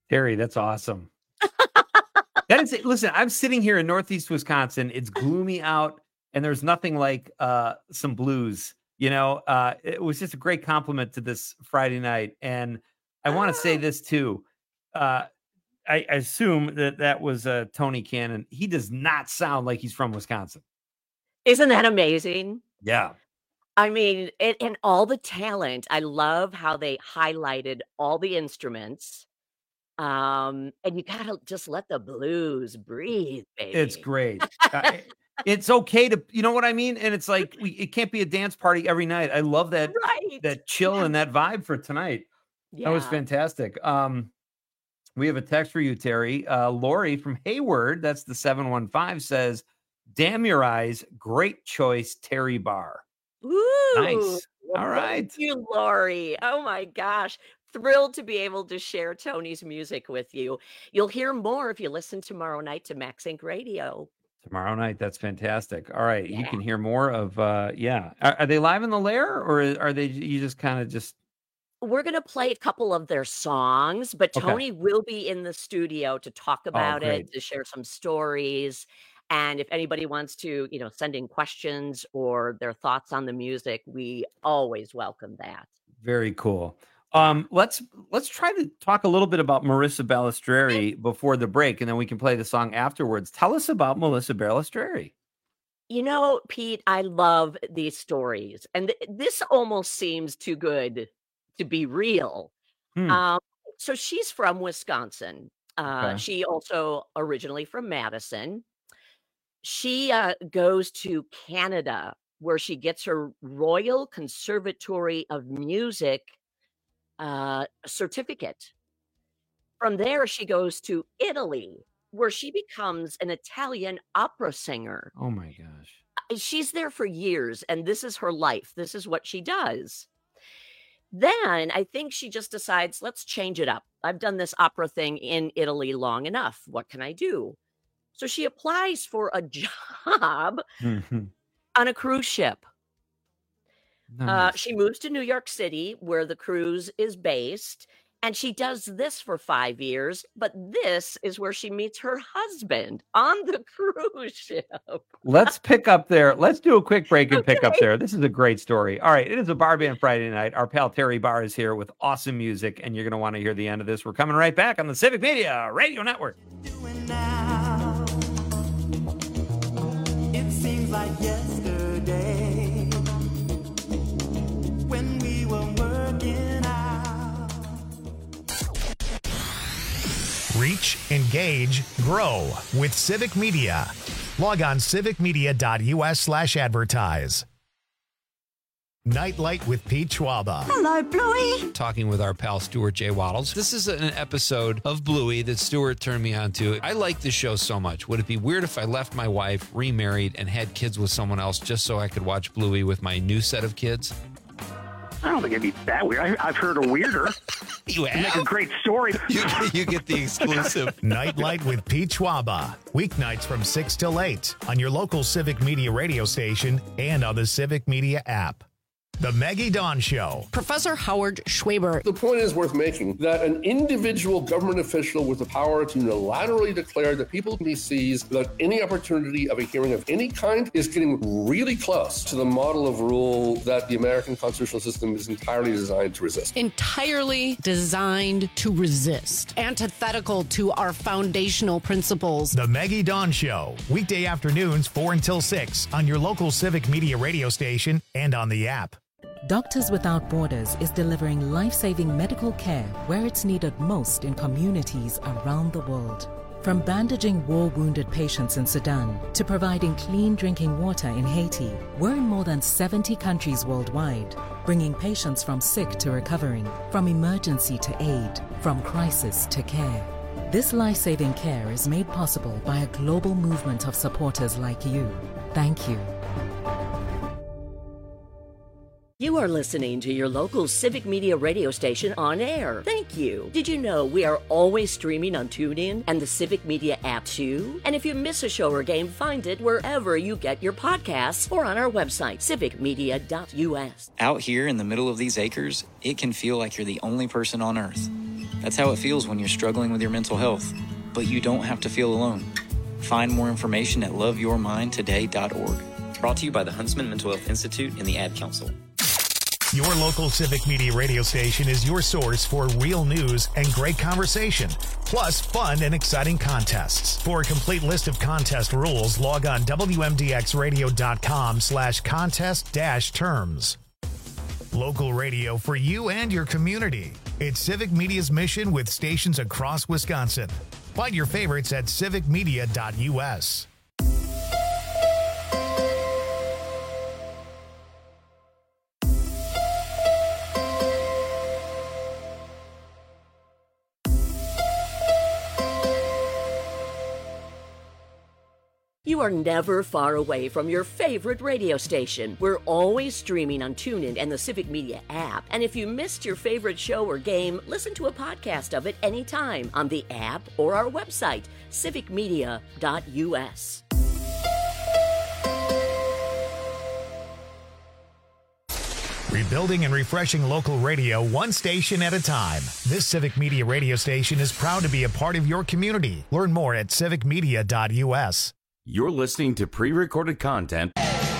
Terry, that's awesome. That is, listen, I'm sitting here in Northeast Wisconsin. It's gloomy out, and there's nothing like some blues. You know, it was just a great compliment to this Friday night. And I want to say this too. I assume that was Tony Cannon. He does not sound like he's from Wisconsin. Isn't that amazing? Yeah. I mean, and all the talent. I love how they highlighted all the instruments. And you gotta just let the blues breathe, baby. It's great. It's okay to, you know what I mean? And it's like, it can't be a dance party every night. I love that, that chill and that vibe for tonight. That was fantastic. We have a text for you, Terry. Lori from Hayward, that's the 715, says, damn your eyes. Great choice, Terry Barr. Ooh, nice. All right. Thank you, Lori. Oh my gosh. Thrilled to be able to share Tony's music with you. You'll hear more if you listen tomorrow night to Max Inc. Radio. Tomorrow night. That's fantastic. All right. You can hear more of, Are they live in the Lair, or are they, you just kind of just. We're going to play a couple of their songs, but Tony will be in the studio to talk about it, to share some stories. And if anybody wants to, send in questions or their thoughts on the music, we always welcome that. Very cool. Let's try to talk a little bit about Marissa Balistreri before the break, and then we can play the song afterwards. Tell us about Melissa Balistreri. Pete, I love these stories, and this almost seems too good to be real. So she's from Wisconsin. She also originally from Madison. She goes to Canada, where she gets her Royal Conservatory of Music certificate. From there, she goes to Italy, where she becomes an Italian opera singer. Oh my gosh. She's there for years, and this is her life. This is what she does. Then I think she just decides, let's change it up. I've done this opera thing in Italy long enough. What can I do? So she applies for a job on a cruise ship. Nice. She moves to New York City, where the cruise is based, and she does this for 5 years. But this is where she meets her husband on the cruise ship. Let's pick up there. Let's do a quick break and pick up there. This is a great story. All right. It is a Bar Band Friday night. Our pal Terry Barr is here with awesome music, and you're going to want to hear the end of this. We're coming right back on the Civic Media Radio Network. It seems like yesterday when we were working out. Reach, engage, grow with Civic Media. Log on civicmedia.us/advertise. Nightlight with Pete Schwaba. Hello, Bluey. Talking with our pal Stuart J. Waddles. This is an episode of Bluey that Stuart turned me on to. I like this show so much. Would it be weird if I left my wife, remarried, and had kids with someone else just so I could watch Bluey with my new set of kids? I don't think it'd be that weird. I've heard a weirder. You have? Make a great story. You get the exclusive. Nightlight with Pete Schwaba. Weeknights from 6 till 8 on your local Civic Media radio station and on the Civic Media app. The Maggie Dawn Show. Professor Howard Schwaber. The point is worth making that an individual government official with the power to unilaterally declare that people can be seized without any opportunity of a hearing of any kind is getting really close to the model of rule that the American constitutional system is entirely designed to resist. Entirely designed to resist. Antithetical to our foundational principles. The Maggie Dawn Show. Weekday afternoons 4 until 6 on your local Civic Media radio station and on the app. Doctors Without Borders is delivering life-saving medical care where it's needed most in communities around the world. From bandaging war-wounded patients in Sudan to providing clean drinking water in Haiti, we're in more than 70 countries worldwide, bringing patients from sick to recovering, from emergency to aid, from crisis to care. This life-saving care is made possible by a global movement of supporters like you. Thank you. You are listening to your local Civic Media radio station on air. Thank you. Did you know we are always streaming on TuneIn and the Civic Media app too? And if you miss a show or game, find it wherever you get your podcasts or on our website, civicmedia.us. Out here in the middle of these acres, it can feel like you're the only person on Earth. That's how it feels when you're struggling with your mental health. But you don't have to feel alone. Find more information at loveyourmindtoday.org. Brought to you by the Huntsman Mental Health Institute and the Ad Council. Your local Civic Media radio station is your source for real news and great conversation, plus fun and exciting contests. For a complete list of contest rules, log on WMDXradio.com/contest-terms. Local radio for you and your community. It's Civic Media's mission with stations across Wisconsin. Find your favorites at civicmedia.us. You are never far away from your favorite radio station. We're always streaming on TuneIn and the Civic Media app. And if you missed your favorite show or game, listen to a podcast of it anytime on the app or our website, civicmedia.us. Rebuilding and refreshing local radio one station at a time. This Civic Media radio station is proud to be a part of your community. Learn more at civicmedia.us. You're listening to pre-recorded content.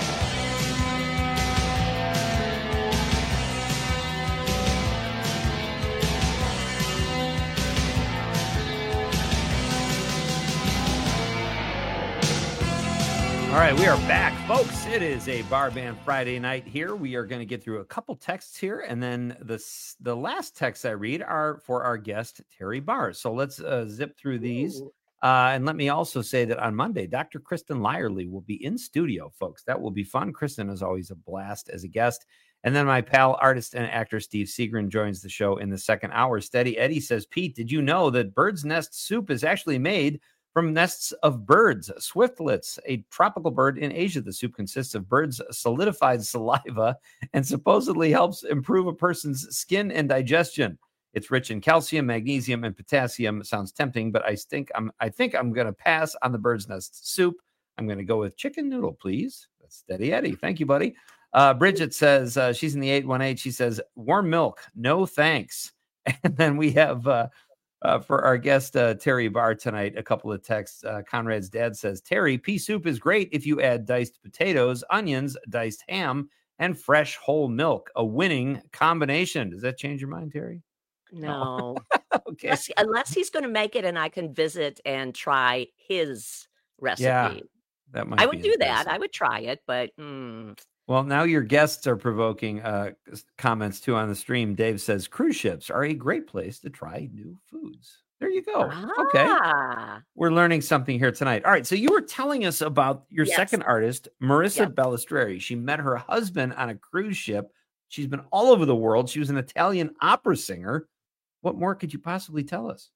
All right, we are back, folks. It is a Bar Band Friday night here. We are going to get through a couple texts here, and then the last texts I read are for our guest, Terry Barr. So let's zip through these. And let me also say that on Monday, Dr. Kristen Lyerly will be in studio, folks. That will be fun. Kristen is always a blast as a guest. And then my pal, artist and actor Steve Seagren joins the show in the second hour. Steady Eddie says, Pete, did you know that bird's nest soup is actually made from nests of birds? Swiftlets, a tropical bird in Asia. The soup consists of birds' solidified saliva and supposedly helps improve a person's skin and digestion. It's rich in calcium, magnesium, and potassium. Sounds tempting, but I think I'm going to pass on the bird's nest soup. I'm going to go with chicken noodle, please. That's Steady Eddie. Thank you, buddy. Bridget says she's in the 818. She says warm milk, no thanks. And then we have for our guest Terry Barr tonight a couple of texts. Conrad's dad says, Terry, pea soup is great if you add diced potatoes, onions, diced ham, and fresh whole milk. A winning combination. Does that change your mind, Terry? No. Okay. Unless he's going to make it and I can visit and try his recipe. Yeah, that might I would be do that. impressive. I would try it, but Well, now your guests are provoking comments too on the stream. Dave says cruise ships are a great place to try new foods. There you go. Okay. We're learning something here tonight. All right. So you were telling us about your second artist, Marissa Bellistreri. She met her husband on a cruise ship. She's been all over the world. She was an Italian opera singer. What more could you possibly tell us?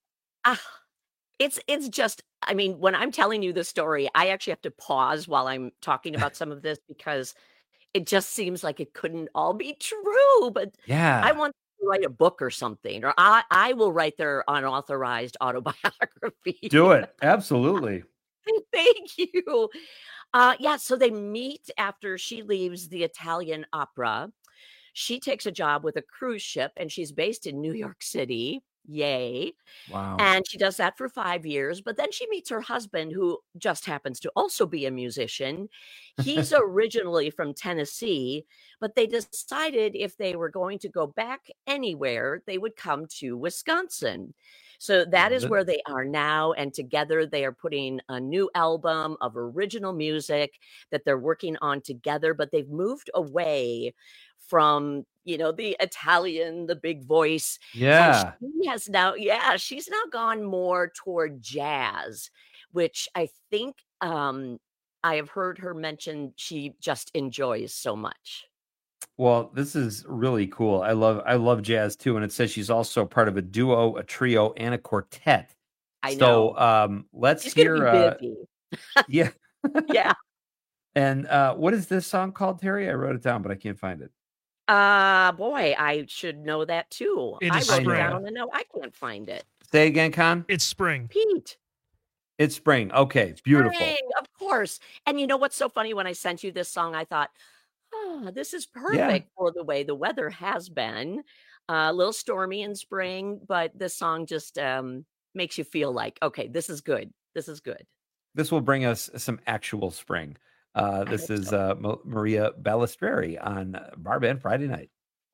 It's just, I mean, when I'm telling you the story, I actually have to pause while I'm talking about some of this because it just seems like it couldn't all be true. But I want to write a book or something, or I will write their unauthorized autobiography. Do it. Absolutely. Thank you. So they meet after she leaves the Italian opera. She takes a job with a cruise ship and she's based in New York City. Yay. Wow. And she does that for 5 years. But then she meets her husband, who just happens to also be a musician. He's originally from Tennessee, but they decided if they were going to go back anywhere, they would come to Wisconsin. So that is where they are now. And together they are putting a new album of original music that they're working on together. But they've moved away from, the Italian, the big voice. Yeah. And she has now, she's now gone more toward jazz, which I think I have heard her mention she just enjoys so much. Well, this is really cool. I love jazz too. And it says she's also part of a duo, a trio, and a quartet. I know. So let's She's hear. gonna be busy. Yeah. Yeah. And what is this song called, Terry? I wrote it down, but I can't find it. Boy, I should know that too. It I is wrote it spring. down and no, I can't find it. Say again, Con. It's spring. Pete. It's spring. Okay, beautiful. Spring, of course. And you know what's so funny? When I sent you this song, I thought, this is perfect for the way the weather has been. A little stormy in spring, but this song just makes you feel like, okay, this is good. This is good. This will bring us some actual spring. This is Maria Balistreri on Bar Band Friday Night.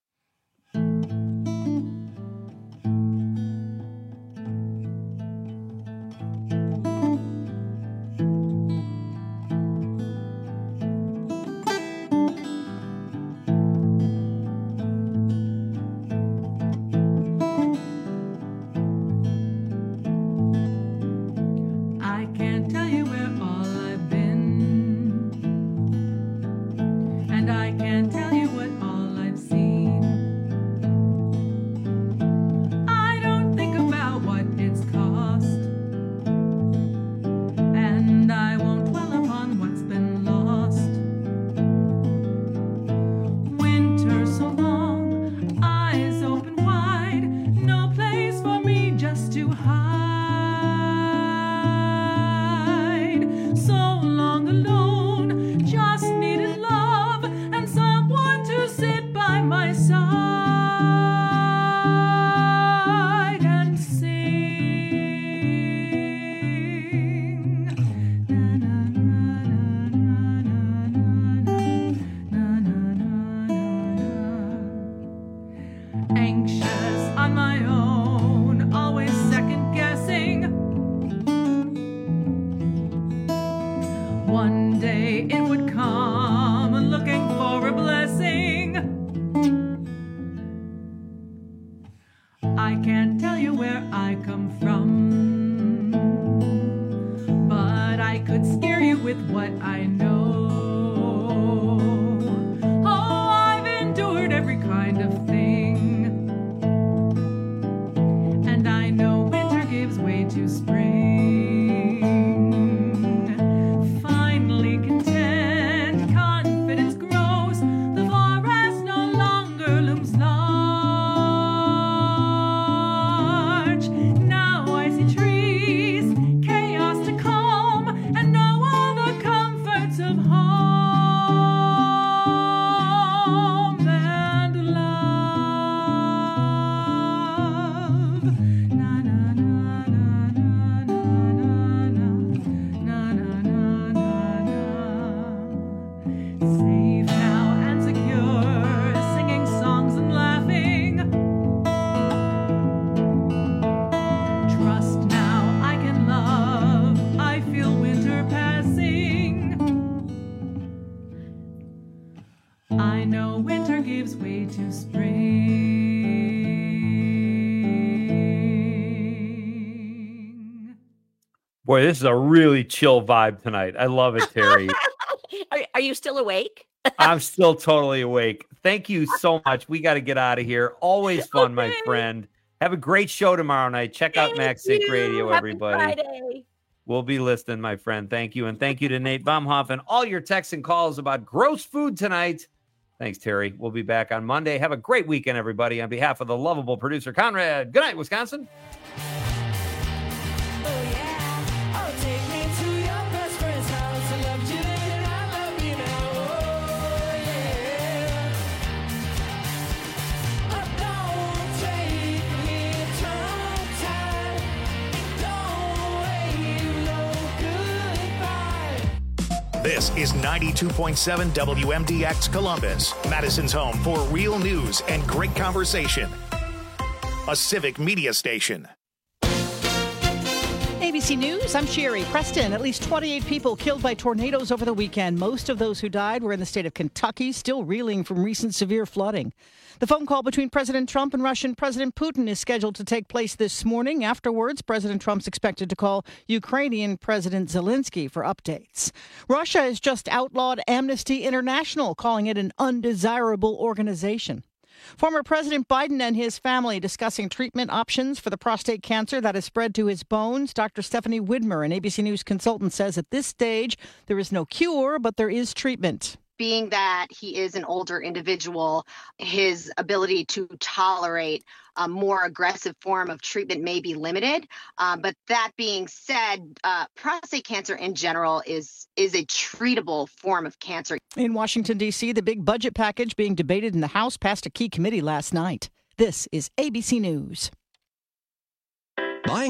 Boy, this is a really chill vibe tonight. I love it, Terry. Are you still awake? I'm still totally awake. Thank you so much. We got to get out of here. Always fun, my friend. Have a great show tomorrow night. Check out Max Sync Radio, everybody. Happy Friday. We'll be listening, my friend. Thank you. And thank you to Nate Baumhoff and all your texts and calls about gross food tonight. Thanks, Terry. We'll be back on Monday. Have a great weekend, everybody. On behalf of the lovable producer, Conrad, good night, Wisconsin. This is 92.7 WMDX Columbus, Madison's home for real news and great conversation. A civic media station. ABC News, I'm Sherry Preston. At least 28 people killed by tornadoes over the weekend. Most of those who died were in the state of Kentucky, still reeling from recent severe flooding. The phone call between President Trump and Russian President Putin is scheduled to take place this morning. Afterwards, President Trump's expected to call Ukrainian President Zelensky for updates. Russia has just outlawed Amnesty International, calling it an undesirable organization. Former President Biden and his family discussing treatment options for the prostate cancer that has spread to his bones. Dr. Stephanie Widmer, an ABC News consultant, says at this stage there is no cure, but there is treatment. Being that he is an older individual, his ability to tolerate a more aggressive form of treatment may be limited. But that being said, prostate cancer in general is a treatable form of cancer. In Washington, D.C., the big budget package being debated in the House passed a key committee last night. This is ABC News.